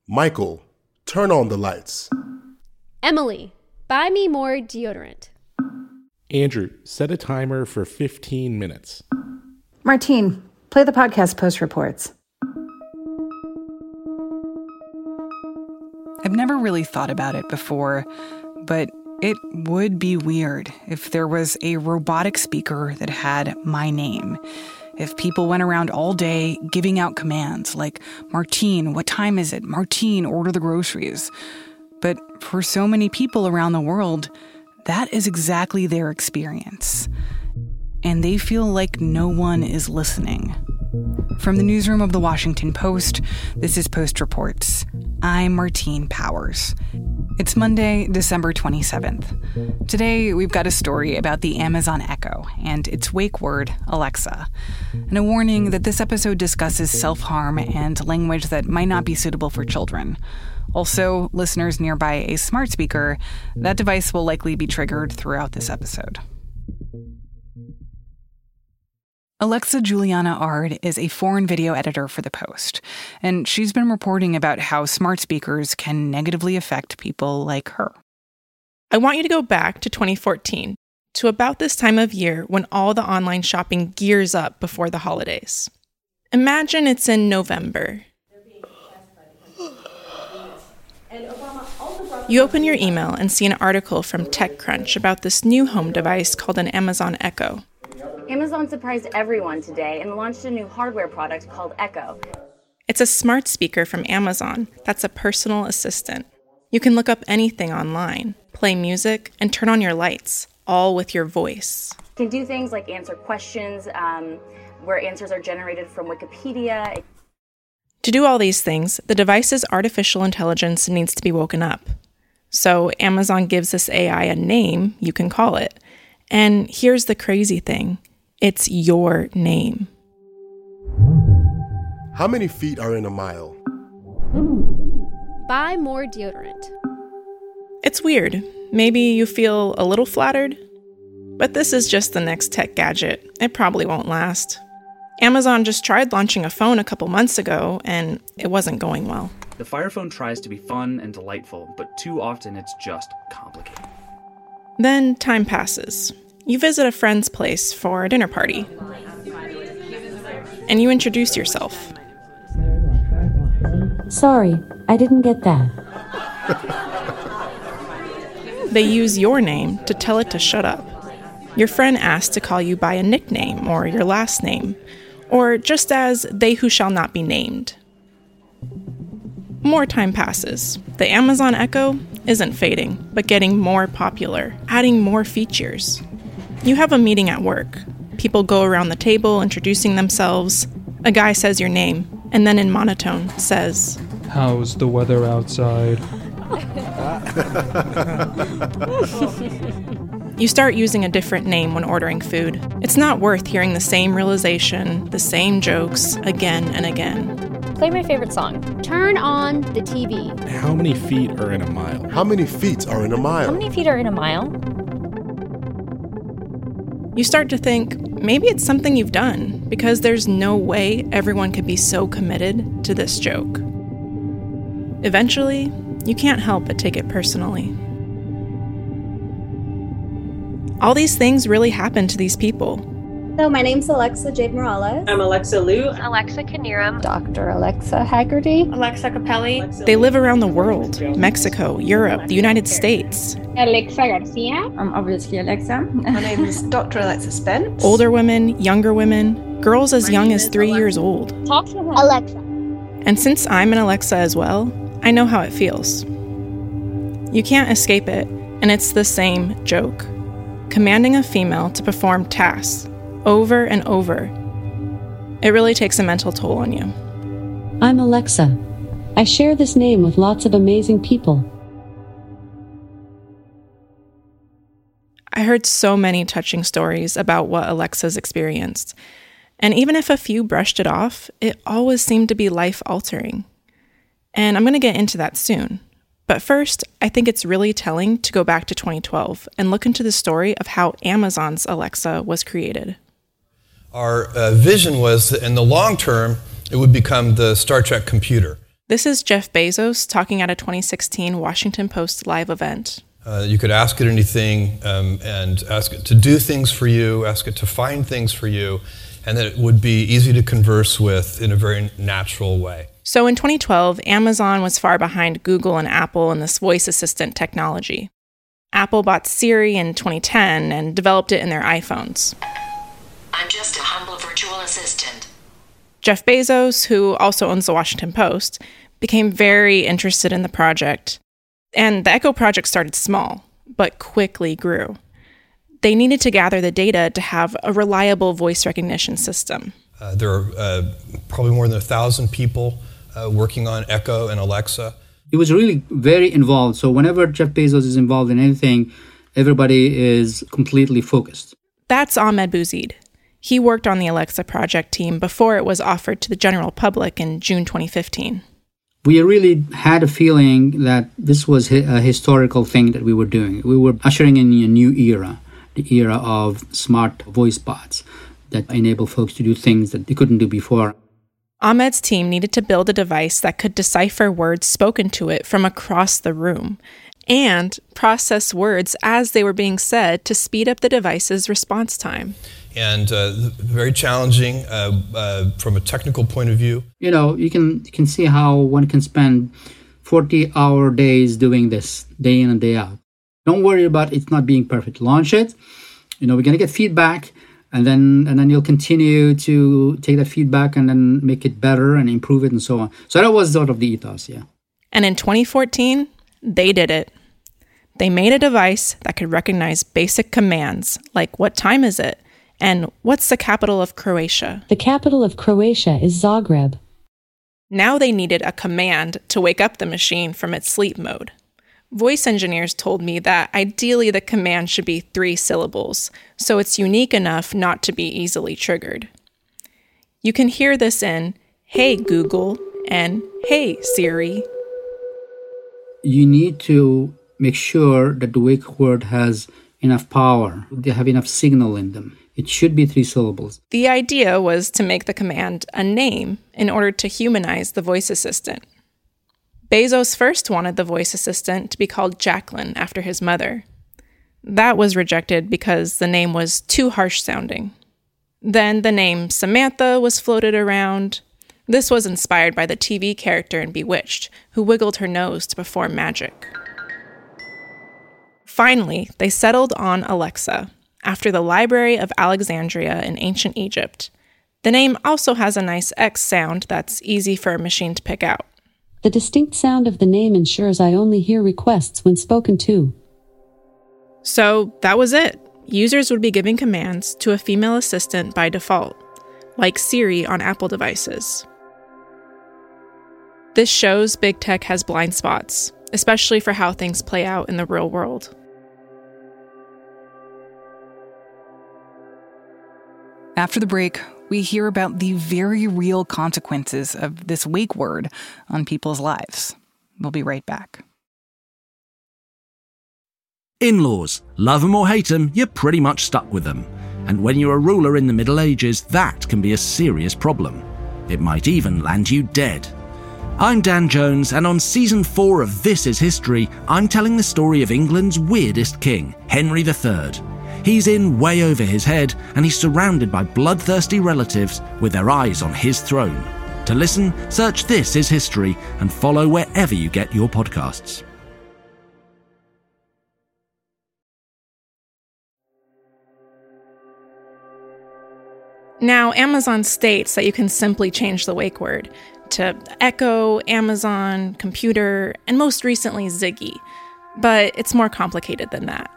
Michael, turn on the lights. Emily, buy me more deodorant. Andrew, set a timer for 15 minutes. Martine, play the podcast Post Reports. I've never really thought about it before, but it would be weird if there was a robotic speaker that had my name. If people went around all day giving out commands like, Martine, what time is it? Martine, order the groceries. But for so many people around the world, that is exactly their experience. And they feel like no one is listening. From the newsroom of The Washington Post, this is Post Reports. I'm Martine Powers. It's Monday, December 27th. Today, we've got a story about the Amazon Echo and its wake word, Alexa, and a warning that this episode discusses self-harm and language that might not be suitable for children. Also, listeners nearby a smart speaker, that device will likely be triggered throughout this episode. Alexa Juliana Ard is a foreign video editor for The Post, and she's been reporting about how smart speakers can negatively affect people like her. I want you to go back to 2014, to about this time of year when all the online shopping gears up before the holidays. Imagine it's in November. You open your email and see an article from TechCrunch about this new home device called an Amazon Echo. Amazon surprised everyone today and launched a new hardware product called Echo. It's a smart speaker from Amazon that's a personal assistant. You can look up anything online, play music, and turn on your lights, all with your voice. You can do things like answer questions, where answers are generated from Wikipedia. To do all these things, the device's artificial intelligence needs to be woken up. So Amazon gives this AI a name you can call it. And here's the crazy thing. It's your name. How many feet are in a mile? Buy more deodorant. It's weird. Maybe you feel a little flattered. But this is just the next tech gadget. It probably won't last. Amazon just tried launching a phone a couple months ago, and it wasn't going well. The Fire Phone tries to be fun and delightful, but too often it's just complicated. Then time passes. You visit a friend's place for a dinner party. And you introduce yourself. Sorry, I didn't get that. They use your name to tell it to shut up. Your friend asks to call you by a nickname or your last name, or just as they who shall not be named. More time passes. The Amazon Echo isn't fading, but getting more popular, adding more features. You have a meeting at work. People go around the table introducing themselves. A guy says your name, and then in monotone says, "How's the weather outside?" You start using a different name when ordering food. It's not worth hearing the same realization, the same jokes, again and again. Play my favorite song. Turn on the TV. How many feet are in a mile? How many feet are in a mile? How many feet are in a mile? You start to think, maybe it's something you've done, because there's no way everyone could be so committed to this joke. Eventually, you can't help but take it personally. All these things really happen to these people. So my name's Alexa Jade Morales. I'm Alexa Liu. Alexa Kaniram. Dr. Alexa Haggerty. Alexa Capelli. They live around the world, Mexico, Europe, the United States. Alexa Garcia. I'm obviously Alexa. My name is Dr. Alexa Spence. Older women, younger women, girls as young as 3 years old. Talk to her. Alexa. And since I'm an Alexa as well, I know how it feels. You can't escape it, and it's the same joke. Commanding a female to perform tasks over and over. It really takes a mental toll on you. I'm Alexa. I share this name with lots of amazing people. I heard so many touching stories about what Alexa's experienced. And even if a few brushed it off, it always seemed to be life-altering. And I'm going to get into that soon. But first, I think it's really telling to go back to 2012 and look into the story of how Amazon's Alexa was created. Our vision was that in the long term, it would become the Star Trek computer. This is Jeff Bezos talking at a 2016 Washington Post live event. You could ask it anything and ask it to do things for you, ask it to find things for you, and that it would be easy to converse with in a very natural way. So in 2012, Amazon was far behind Google and Apple in this voice assistant technology. Apple bought Siri in 2010 and developed it in their iPhones. I'm just a humble virtual assistant. Jeff Bezos, who also owns the Washington Post, became very interested in the project. And the Echo project started small, but quickly grew. They needed to gather the data to have a reliable voice recognition system. There are probably more than 1,000 people working on Echo and Alexa. It was really very involved. So whenever Jeff Bezos is involved in anything, everybody is completely focused. That's Ahmed Bouzid. He worked on the Alexa project team before it was offered to the general public in June 2015. We really had a feeling that this was a historical thing that we were doing. We were ushering in a new era, the era of smart voice bots that enable folks to do things that they couldn't do before. Ahmed's team needed to build a device that could decipher words spoken to it from across the room and process words as they were being said to speed up the device's response time. And very challenging from a technical point of view. You know, you can see how one can spend 40-hour days doing this, day in and day out. Don't worry about it's not being perfect. Launch it. You know, we're going to get feedback, and then you'll continue to take that feedback and then make it better and improve it and so on. So that was sort of the ethos, yeah. And in 2014, they did it. They made a device that could recognize basic commands, like what time is it? And what's the capital of Croatia? The capital of Croatia is Zagreb. Now they needed a command to wake up the machine from its sleep mode. Voice engineers told me that ideally the command should be 3 syllables, so it's unique enough not to be easily triggered. You can hear this in "Hey Google" and "Hey Siri." You need to make sure that the wake word has enough power. They have enough signal in them. It should be 3 syllables. The idea was to make the command a name in order to humanize the voice assistant. Bezos first wanted the voice assistant to be called Jacqueline after his mother. That was rejected because the name was too harsh sounding. Then the name Samantha was floated around. This was inspired by the TV character in Bewitched, who wiggled her nose to perform magic. Finally, they settled on Alexa, after the Library of Alexandria in ancient Egypt. The name also has a nice X sound that's easy for a machine to pick out. The distinct sound of the name ensures I only hear requests when spoken to. So that was it. Users would be giving commands to a female assistant by default, like Siri on Apple devices. This shows big tech has blind spots, especially for how things play out in the real world. After the break, we hear about the very real consequences of this wake word on people's lives. We'll be right back. In-laws. Love them or hate them, you're pretty much stuck with them. And when you're a ruler in the Middle Ages, that can be a serious problem. It might even land you dead. I'm Dan Jones, and on Season 4 of This Is History, I'm telling the story of England's weirdest king, Henry III. He's in way over his head, and he's surrounded by bloodthirsty relatives with their eyes on his throne. To listen, search This Is History and follow wherever you get your podcasts. Now, Amazon states that you can simply change the wake word to Echo, Amazon, Computer, and most recently Ziggy, but it's more complicated than that.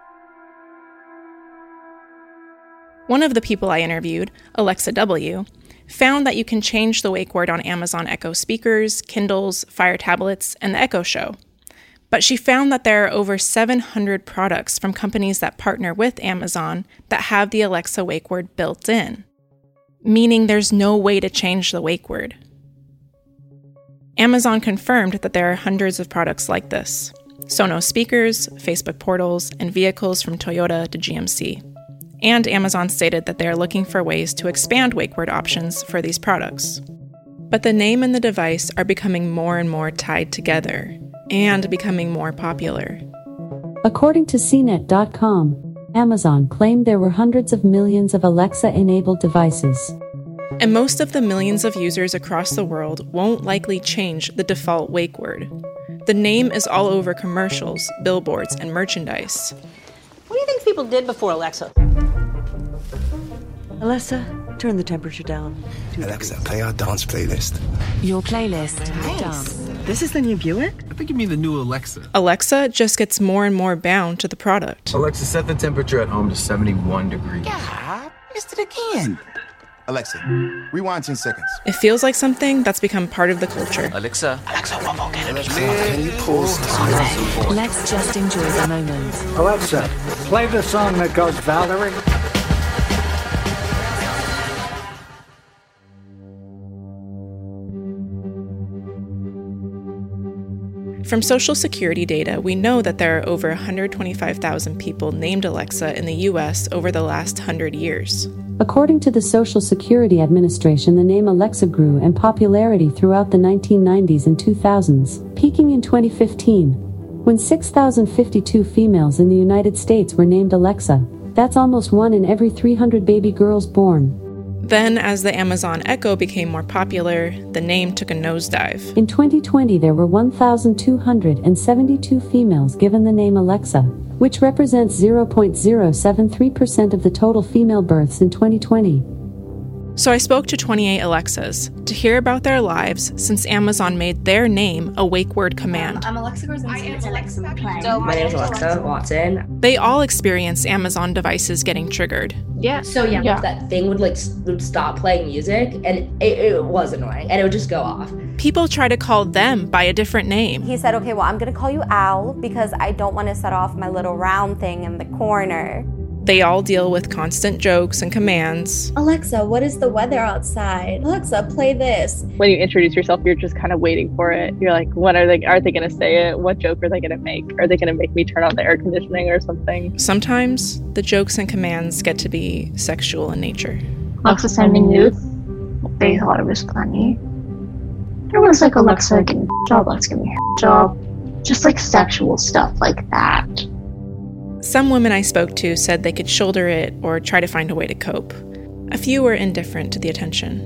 One of the people I interviewed, Alexa W., found that you can change the wake word on Amazon Echo speakers, Kindles, Fire tablets, and the Echo Show. But she found that there are over 700 products from companies that partner with Amazon that have the Alexa wake word built in, meaning there's no way to change the wake word. Amazon confirmed that there are hundreds of products like this: Sonos speakers, Facebook portals, and vehicles from Toyota to GMC. And Amazon stated that they are looking for ways to expand wake word options for these products. But the name and the device are becoming more and more tied together and becoming more popular. According to CNET.com, Amazon claimed there were hundreds of millions of Alexa-enabled devices. And most of the millions of users across the world won't likely change the default wake word. The name is all over commercials, billboards, and merchandise. What do you think people did before Alexa? Alexa, turn the temperature down. Alexa, play our dance playlist. Your playlist. Nice. Dance. This is the new Buick? I think you mean the new Alexa. Alexa just gets more and more bound to the product. Alexa, set the temperature at home to 71 degrees. Yeah, missed it again. Alexa, rewind 10 seconds. It feels like something that's become part of the culture. Alexa, one more can you pause? Let's just enjoy the moment. Alexa, play the song that goes Valerie. From Social Security data, we know that there are over 125,000 people named Alexa in the U.S. over the last 100 years. According to the Social Security Administration, the name Alexa grew in popularity throughout the 1990s and 2000s, peaking in 2015, when 6,052 females in the United States were named Alexa. That's almost 1 in every 300 baby girls born. Then, as the Amazon Echo became more popular, the name took a nosedive. In 2020, there were 1,272 females given the name Alexa, which represents 0.073% of the total female births in 2020. So I spoke to 28 Alexas to hear about their lives since Amazon made their name a wake word command. I'm Alexa Gross. My name is Alexa Watson. They all experienced Amazon devices getting triggered. Yeah. So that thing would stop playing music, and it was annoying, and it would just go off. People try to call them by a different name. He said, okay, well, I'm going to call you Al because I don't want to set off my little round thing in the corner. They all deal with constant jokes and commands. Alexa, what is the weather outside? Alexa, play this. When you introduce yourself, you're just kind of waiting for it. You're like, when are they going to say it? What joke are they going to make? Are they going to make me turn on the air conditioning or something? Sometimes the jokes and commands get to be sexual in nature. Alexa sending nudes. They thought it was funny. It was like Alexa getting a job, Alexa giving me a job. Just like sexual stuff like that. Some women I spoke to said they could shoulder it or try to find a way to cope. A few were indifferent to the attention.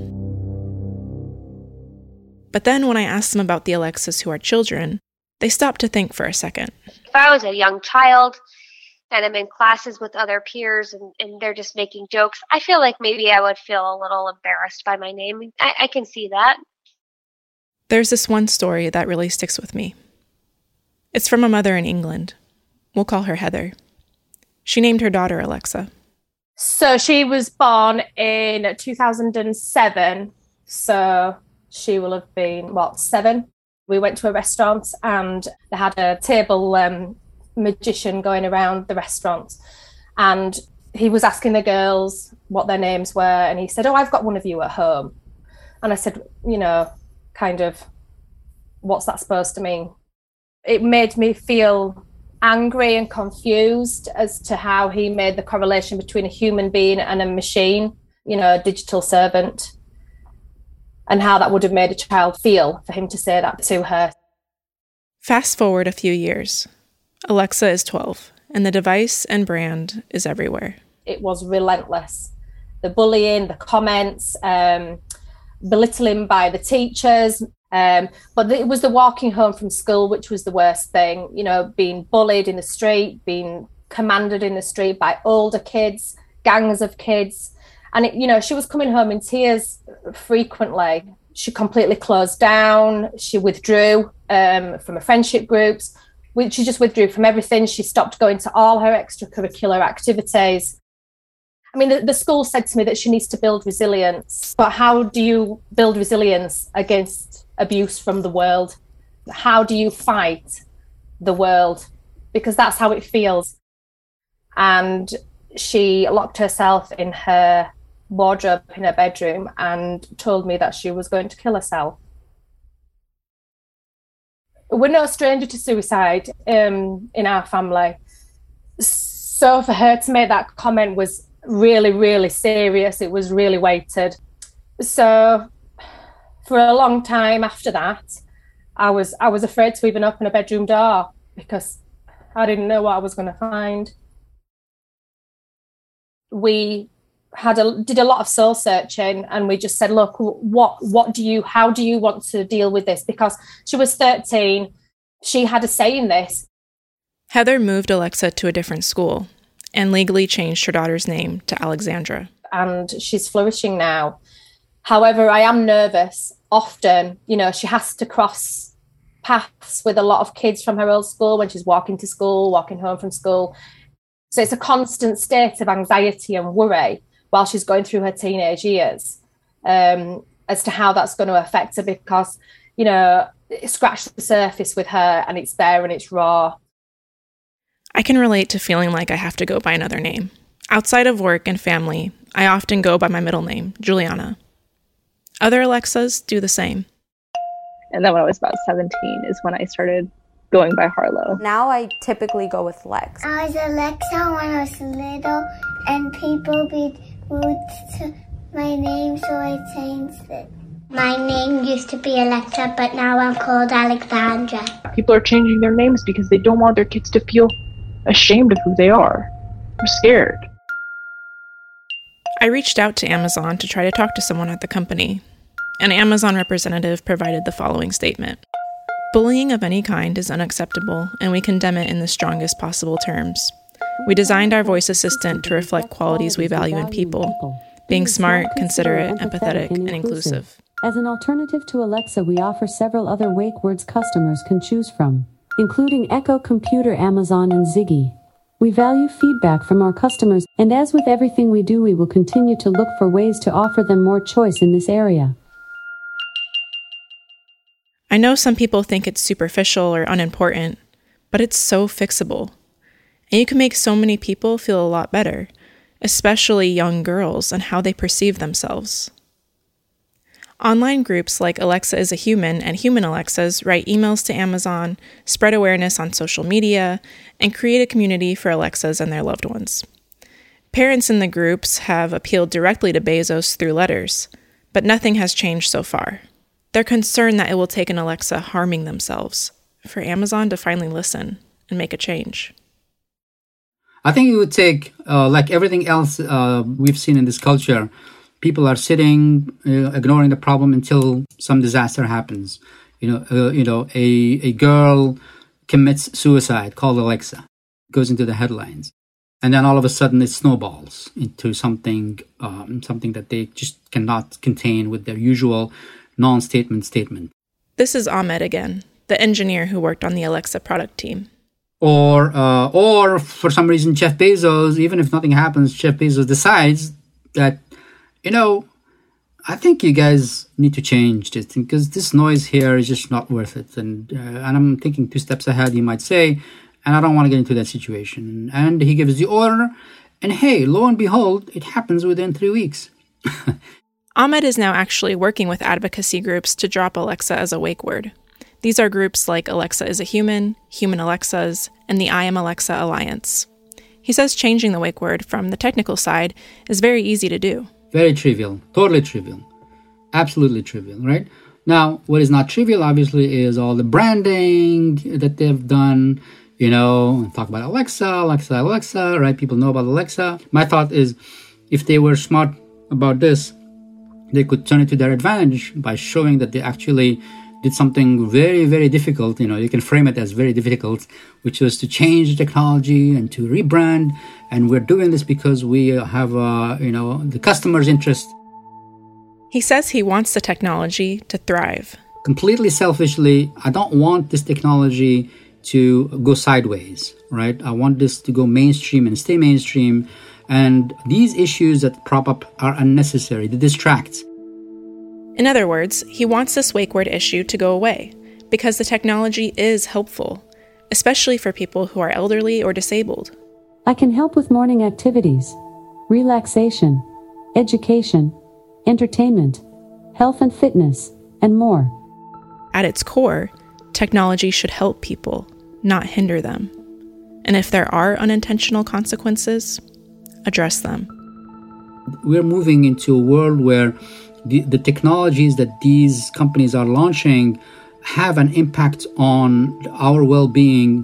But then when I asked them about the Alexas who are children, they stopped to think for a second. If I was a young child and I'm in classes with other peers and they're just making jokes, I feel like maybe I would feel a little embarrassed by my name. I can see that. There's this one story that really sticks with me. It's from a mother in England. We'll call her Heather. She named her daughter Alexa. So she was born in 2007. So she will have been, 7? We went to a restaurant and they had a table magician going around the restaurant. And he was asking the girls what their names were. And he said, I've got one of you at home. And I said, kind of, what's that supposed to mean? It made me feel angry and confused as to how he made the correlation between a human being and a machine, a digital servant, and how that would have made a child feel for him to say that to her. Fast forward a few years. Alexa is 12, and the device and brand is everywhere. It was relentless. The bullying, the comments, belittling by the teachers. But it was the walking home from school, which was the worst thing, being bullied in the street, being commanded in the street by older kids, gangs of kids. And, she was coming home in tears frequently. She completely closed down. She withdrew from her friendship groups. She just withdrew from everything. She stopped going to all her extracurricular activities. I mean, the school said to me that she needs to build resilience. But how do you build resilience against abuse from the world? How do you fight the world? Because that's how it feels. And she locked herself in her wardrobe in her bedroom and told me that she was going to kill herself. We're no stranger to suicide in our family. So for her to make that comment was really, really serious. It was really weighted. So For a long time after that, I was afraid to even open a bedroom door because I didn't know what I was going to find. We did a lot of soul searching, and we just said, look, how do you want to deal with this? Because she was 13, she had a say in this. Heather moved Alexa to a different school and legally changed her daughter's name to Alexandra. And she's flourishing now. However, I am nervous. Often, she has to cross paths with a lot of kids from her old school when she's walking to school, walking home from school. So it's a constant state of anxiety and worry while she's going through her teenage years as to how that's going to affect her because, it scratched the surface with her and it's there and it's raw. I can relate to feeling like I have to go by another name. Outside of work and family, I often go by my middle name, Juliana. Other Alexas do the same. And then when I was about 17 is when I started going by Harlow. Now I typically go with Lex. I was Alexa when I was little, and people be rude to my name, so I changed it. My name used to be Alexa, but now I'm called Alexandra. People are changing their names because they don't want their kids to feel ashamed of who they are. They're scared. I reached out to Amazon to try to talk to someone at the company. An Amazon representative provided the following statement. Bullying of any kind is unacceptable, and we condemn it in the strongest possible terms. We designed our voice assistant to reflect qualities we value in people, being smart, considerate, empathetic, and inclusive. As an alternative to Alexa, we offer several other wake words customers can choose from, including Echo Computer, Amazon, and Ziggy. We value feedback from our customers, and as with everything we do, we will continue to look for ways to offer them more choice in this area. I know some people think it's superficial or unimportant, but it's so fixable. And you can make so many people feel a lot better, especially young girls and how they perceive themselves. Online groups like Alexa is a Human and Human Alexas write emails to Amazon, spread awareness on social media, and create a community for Alexas and their loved ones. Parents in the groups have appealed directly to Bezos through letters, but nothing has changed so far. They're concerned that it will take an Alexa harming themselves for Amazon to finally listen and make a change. I think it would take, like everything else we've seen in this culture, people are sitting, ignoring the problem until some disaster happens. A girl commits suicide, called Alexa, goes into the headlines, and then all of a sudden it snowballs into something that they just cannot contain with their usual statement. This is Ahmed again, the engineer who worked on the Alexa product team. Or for some reason, Jeff Bezos, even if nothing happens, Jeff Bezos decides that, I think you guys need to change this because this noise here is just not worth it. And I'm thinking 2 steps ahead, he might say, and I don't want to get into that situation. And he gives the order, and hey, lo and behold, it happens within 3 weeks. Ahmed is now actually working with advocacy groups to drop Alexa as a wake word. These are groups like Alexa is a Human, Human Alexas, and the I Am Alexa Alliance. He says changing the wake word from the technical side is very easy to do. Very trivial, totally trivial, absolutely trivial, right? Now, what is not trivial, obviously, is all the branding that they've done, talk about Alexa, right? People know about Alexa. My thought is, if they were smart about this, they could turn it to their advantage by showing that they actually did something very, very difficult. You can frame it as very difficult, which was to change the technology and to rebrand. And we're doing this because we have, the customer's interest. He says he wants the technology to thrive. Completely selfishly, I don't want this technology to go sideways, right? I want this to go mainstream and stay mainstream. And these issues that prop up are unnecessary. They distract. In other words, he wants this wake word issue to go away because the technology is helpful, especially for people who are elderly or disabled. I can help with morning activities, relaxation, education, entertainment, health and fitness, and more. At its core, technology should help people, not hinder them. And if there are unintentional consequences, address them. We're moving into a world where the technologies that these companies are launching have an impact on our well-being,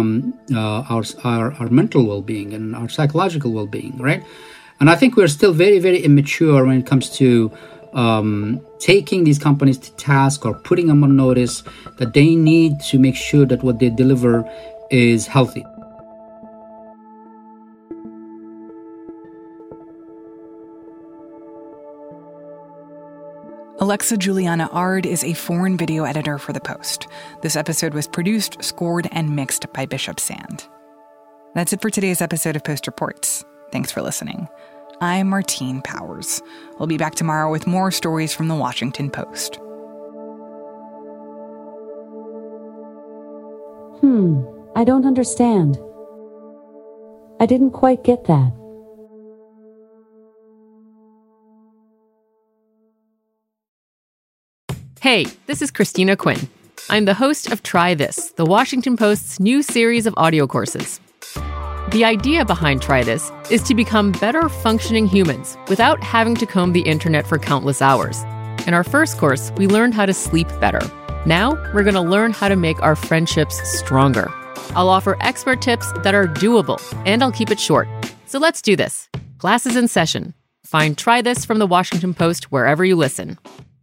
our mental well-being and our psychological well-being, right? And I think we're still very, very immature when it comes to taking these companies to task or putting them on notice that they need to make sure that what they deliver is healthy. Alexa Juliana Ard is a foreign video editor for The Post. This episode was produced, scored, and mixed by Bishop Sand. That's it for today's episode of Post Reports. Thanks for listening. I'm Martine Powers. We'll be back tomorrow with more stories from The Washington Post. I don't understand. I didn't quite get that. Hey, this is Christina Quinn. I'm the host of Try This, The Washington Post's new series of audio courses. The idea behind Try This is to become better functioning humans without having to comb the internet for countless hours. In our first course, we learned how to sleep better. Now, we're going to learn how to make our friendships stronger. I'll offer expert tips that are doable, and I'll keep it short. So let's do this. Class is in session. Find Try This from The Washington Post wherever you listen.